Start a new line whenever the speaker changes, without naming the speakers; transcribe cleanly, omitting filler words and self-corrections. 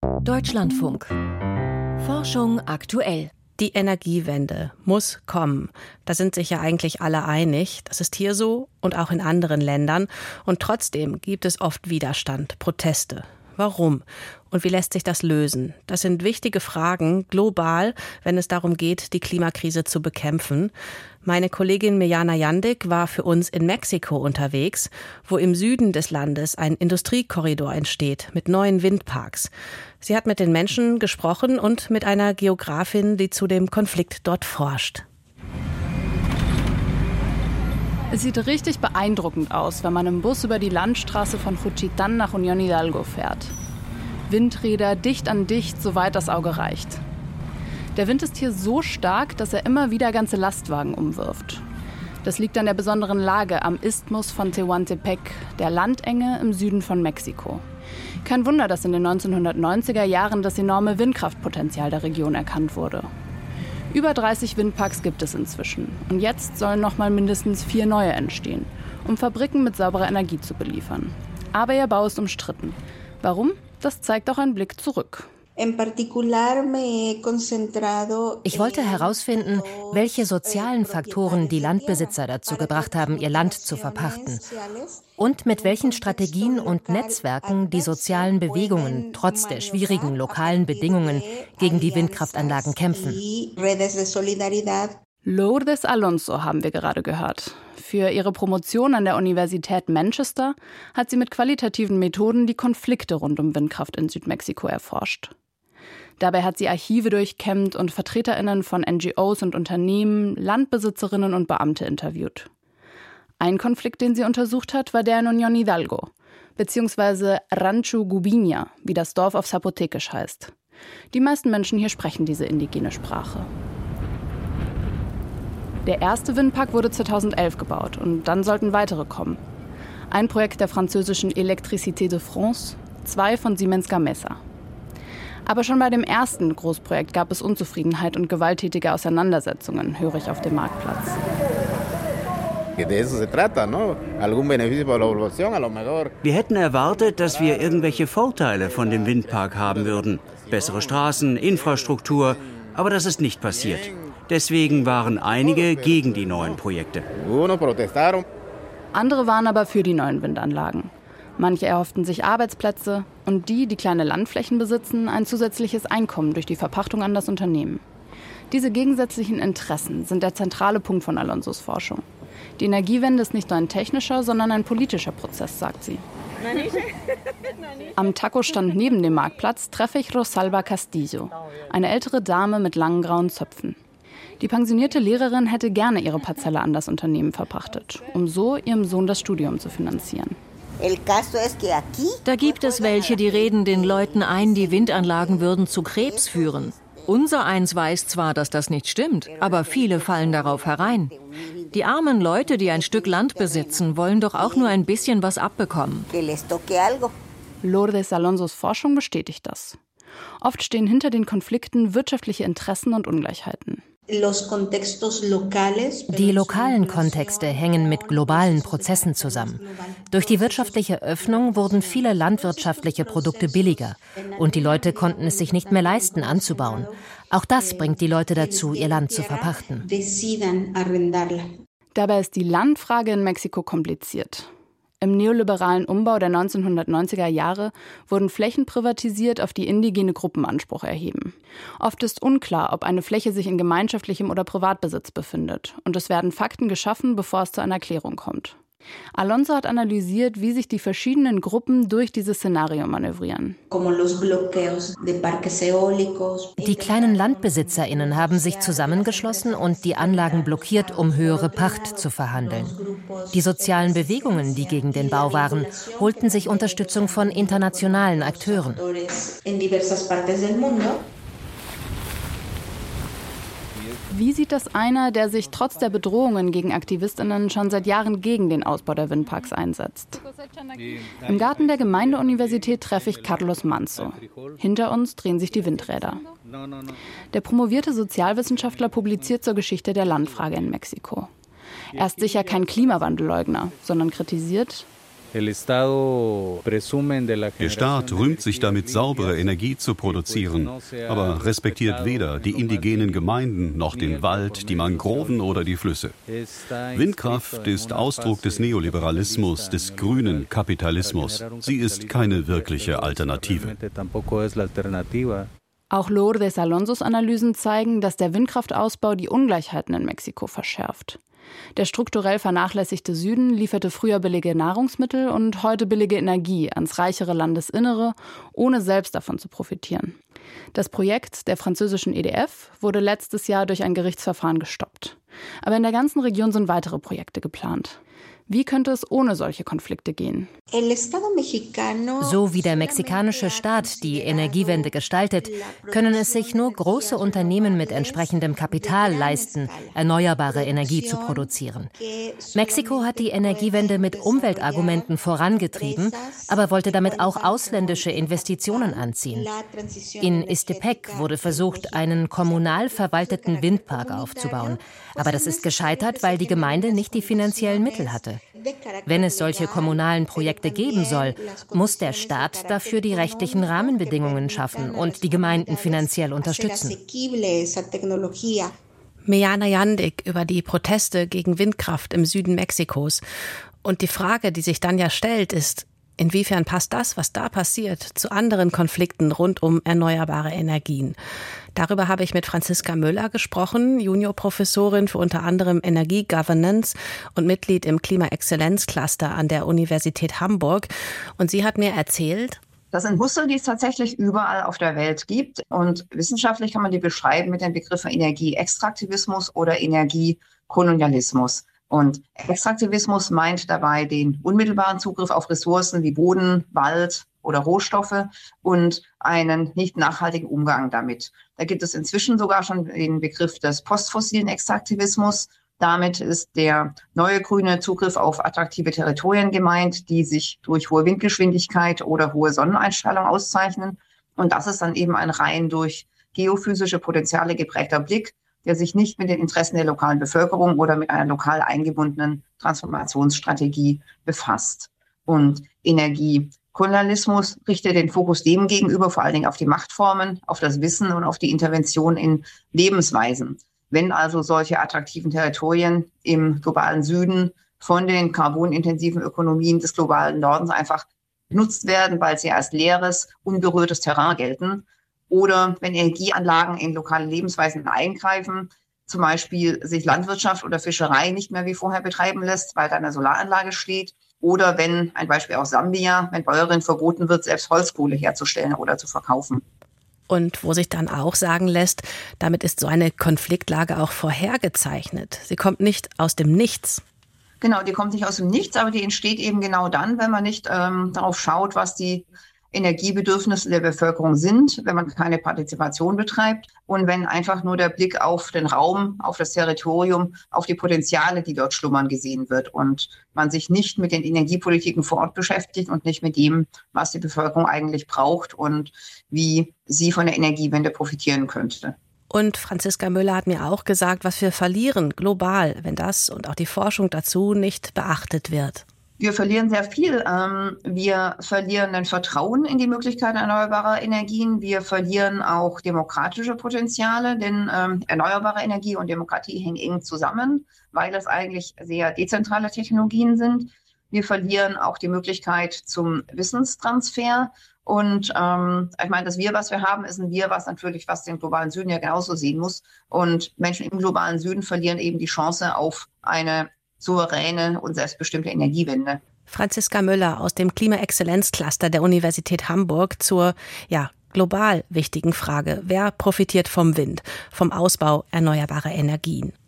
Deutschlandfunk. Forschung aktuell. Die Energiewende muss kommen. Da sind sich ja eigentlich alle einig. Das ist hier so und auch in anderen Ländern. Und trotzdem gibt es oft Widerstand, Proteste. Warum? Und wie lässt sich das lösen? Das sind wichtige Fragen, global, wenn es darum geht, die Klimakrise zu bekämpfen. Meine Kollegin Mirjana Jandik war für uns in Mexiko unterwegs, wo im Süden des Landes ein Industriekorridor entsteht mit neuen Windparks. Sie hat mit den Menschen gesprochen und mit einer Geografin, die zu dem Konflikt dort forscht.
Es sieht richtig beeindruckend aus, wenn man im Bus über die Landstraße von Juchitán nach Unión Hidalgo fährt. Windräder dicht an dicht, soweit das Auge reicht. Der Wind ist hier so stark, dass er immer wieder ganze Lastwagen umwirft. Das liegt an der besonderen Lage am Isthmus von Tehuantepec, der Landenge im Süden von Mexiko. Kein Wunder, dass in den 1990er Jahren das enorme Windkraftpotenzial der Region erkannt wurde. Über 30 Windparks gibt es inzwischen. Und jetzt sollen noch mal mindestens 4 neue entstehen, um Fabriken mit sauberer Energie zu beliefern. Aber ihr Bau ist umstritten. Warum? Das zeigt auch ein Blick zurück.
Ich wollte herausfinden, welche sozialen Faktoren die Landbesitzer dazu gebracht haben, ihr Land zu verpachten. Und mit welchen Strategien und Netzwerken die sozialen Bewegungen trotz der schwierigen lokalen Bedingungen gegen die Windkraftanlagen kämpfen.
Lourdes Alonso haben wir gerade gehört. Für ihre Promotion an der Universität Manchester hat sie mit qualitativen Methoden die Konflikte rund um Windkraft in Südmexiko erforscht. Dabei hat sie Archive durchkämmt und VertreterInnen von NGOs und Unternehmen, Landbesitzerinnen und Beamte interviewt. Ein Konflikt, den sie untersucht hat, war der in Unión Hidalgo, beziehungsweise Rancho Gubiña, wie das Dorf auf Zapotekisch heißt. Die meisten Menschen hier sprechen diese indigene Sprache. Der erste Windpark wurde 2011 gebaut und dann sollten weitere kommen. Ein Projekt der französischen Électricité de France, 2 von Siemens Gamesa. Aber schon bei dem ersten Großprojekt gab es Unzufriedenheit und gewalttätige Auseinandersetzungen, höre ich auf dem Marktplatz.
Wir hätten erwartet, dass wir irgendwelche Vorteile von dem Windpark haben würden. Bessere Straßen, Infrastruktur, aber das ist nicht passiert. Deswegen waren einige gegen die neuen Projekte.
Andere waren aber für die neuen Windanlagen. Manche erhofften sich Arbeitsplätze und die kleine Landflächen besitzen, ein zusätzliches Einkommen durch die Verpachtung an das Unternehmen. Diese gegensätzlichen Interessen sind der zentrale Punkt von Alonsos Forschung. Die Energiewende ist nicht nur ein technischer, sondern ein politischer Prozess, sagt sie. Am Taco-Stand neben dem Marktplatz treffe ich Rosalba Castillo, eine ältere Dame mit langen grauen Zöpfen. Die pensionierte Lehrerin hätte gerne ihre Parzelle an das Unternehmen verpachtet, um so ihrem Sohn das Studium zu finanzieren.
Da gibt es welche, die reden den Leuten ein, die Windanlagen würden zu Krebs führen. Unser eins weiß zwar, dass das nicht stimmt, aber viele fallen darauf herein. Die armen Leute, die ein Stück Land besitzen, wollen doch auch nur ein bisschen was abbekommen.
Lourdes Alonsos Forschung bestätigt das. Oft stehen hinter den Konflikten wirtschaftliche Interessen und Ungleichheiten.
Die lokalen Kontexte hängen mit globalen Prozessen zusammen. Durch die wirtschaftliche Öffnung wurden viele landwirtschaftliche Produkte billiger und die Leute konnten es sich nicht mehr leisten, anzubauen. Auch das bringt die Leute dazu, ihr Land zu verpachten.
Dabei ist die Landfrage in Mexiko kompliziert. Im neoliberalen Umbau der 1990er Jahre wurden Flächen privatisiert, auf die indigene Gruppen Anspruch erheben. Oft ist unklar, ob eine Fläche sich in gemeinschaftlichem oder Privatbesitz befindet. Und es werden Fakten geschaffen, bevor es zu einer Klärung kommt. Alonso hat analysiert, wie sich die verschiedenen Gruppen durch dieses Szenario manövrieren.
Die kleinen LandbesitzerInnen haben sich zusammengeschlossen und die Anlagen blockiert, um höhere Pacht zu verhandeln. Die sozialen Bewegungen, die gegen den Bau waren, holten sich Unterstützung von internationalen Akteuren.
Wie sieht das einer, der sich trotz der Bedrohungen gegen AktivistInnen schon seit Jahren gegen den Ausbau der Windparks einsetzt? Im Garten der Gemeindeuniversität treffe ich Carlos Manso. Hinter uns drehen sich die Windräder. Der promovierte Sozialwissenschaftler publiziert zur Geschichte der Landfrage in Mexiko. Er ist sicher kein Klimawandelleugner, sondern kritisiert:
Der Staat rühmt sich damit, saubere Energie zu produzieren, aber respektiert weder die indigenen Gemeinden noch den Wald, die Mangroven oder die Flüsse. Windkraft ist Ausdruck des Neoliberalismus, des grünen Kapitalismus. Sie ist keine wirkliche Alternative.
Auch Lourdes Alonsos Analysen zeigen, dass der Windkraftausbau die Ungleichheiten in Mexiko verschärft. Der strukturell vernachlässigte Süden lieferte früher billige Nahrungsmittel und heute billige Energie ans reichere Landesinnere, ohne selbst davon zu profitieren. Das Projekt der französischen EDF wurde letztes Jahr durch ein Gerichtsverfahren gestoppt. Aber in der ganzen Region sind weitere Projekte geplant. Wie könnte es ohne solche Konflikte gehen?
So wie der mexikanische Staat die Energiewende gestaltet, können es sich nur große Unternehmen mit entsprechendem Kapital leisten, erneuerbare Energie zu produzieren. Mexiko hat die Energiewende mit Umweltargumenten vorangetrieben, aber wollte damit auch ausländische Investitionen anziehen. In Ixtepec wurde versucht, einen kommunal verwalteten Windpark aufzubauen. Aber das ist gescheitert, weil die Gemeinde nicht die finanziellen Mittel hatte. Wenn es solche kommunalen Projekte geben soll, muss der Staat dafür die rechtlichen Rahmenbedingungen schaffen und die Gemeinden finanziell unterstützen.
Mejana Jandik über die Proteste gegen Windkraft im Süden Mexikos. Und die Frage, die sich dann ja stellt, ist, inwiefern passt das, was da passiert, zu anderen Konflikten rund um erneuerbare Energien? Darüber habe ich mit Franziska Müller gesprochen, Juniorprofessorin für unter anderem Energiegovernance und Mitglied im Klimaexzellenzcluster an der Universität Hamburg. Und sie hat mir erzählt,
das sind Muster, die es tatsächlich überall auf der Welt gibt. Und wissenschaftlich kann man die beschreiben mit den Begriffen Energieextraktivismus oder Energiekolonialismus. Und Extraktivismus meint dabei den unmittelbaren Zugriff auf Ressourcen wie Boden, Wald oder Rohstoffe und einen nicht nachhaltigen Umgang damit. Da gibt es inzwischen sogar schon den Begriff des postfossilen Extraktivismus. Damit ist der neue grüne Zugriff auf attraktive Territorien gemeint, die sich durch hohe Windgeschwindigkeit oder hohe Sonneneinstrahlung auszeichnen. Und das ist dann eben ein rein durch geophysische Potenziale geprägter Blick, der sich nicht mit den Interessen der lokalen Bevölkerung oder mit einer lokal eingebundenen Transformationsstrategie befasst. Und Energiekolonialismus richtet den Fokus dem gegenüber vor allen Dingen auf die Machtformen, auf das Wissen und auf die Intervention in Lebensweisen. Wenn also solche attraktiven Territorien im globalen Süden von den carbonintensiven Ökonomien des globalen Nordens einfach genutzt werden, weil sie als leeres, unberührtes Terrain gelten, oder wenn Energieanlagen in lokale Lebensweisen eingreifen, zum Beispiel sich Landwirtschaft oder Fischerei nicht mehr wie vorher betreiben lässt, weil da eine Solaranlage steht. Oder wenn, ein Beispiel aus Sambia, wenn Bäuerinnen verboten wird, selbst Holzkohle herzustellen oder zu verkaufen.
Und wo sich dann auch sagen lässt, damit ist so eine Konfliktlage auch vorhergezeichnet. Sie kommt nicht aus dem Nichts.
Genau, die kommt nicht aus dem Nichts, aber die entsteht eben genau dann, wenn man nicht darauf schaut, was die Energiebedürfnisse der Bevölkerung sind, wenn man keine Partizipation betreibt und wenn einfach nur der Blick auf den Raum, auf das Territorium, auf die Potenziale, die dort schlummern, gesehen wird und man sich nicht mit den Energiepolitiken vor Ort beschäftigt und nicht mit dem, was die Bevölkerung eigentlich braucht und wie sie von der Energiewende profitieren könnte.
Und Franziska Müller hat mir auch gesagt, was wir verlieren global, wenn das und auch die Forschung dazu nicht beachtet wird.
Wir verlieren sehr viel. Wir verlieren ein Vertrauen in die Möglichkeiten erneuerbarer Energien. Wir verlieren auch demokratische Potenziale, denn erneuerbare Energie und Demokratie hängen eng zusammen, weil es eigentlich sehr dezentrale Technologien sind. Wir verlieren auch die Möglichkeit zum Wissenstransfer. Und ich meine, das Wir, was wir haben, ist ein Wir, was den globalen Süden ja genauso sehen muss. Und Menschen im globalen Süden verlieren eben die Chance auf eine souveräne und selbstbestimmte Energiewende.
Franziska Müller aus dem Klimaexzellenzcluster der Universität Hamburg zur global wichtigen Frage: Wer profitiert vom Wind, vom Ausbau erneuerbarer Energien?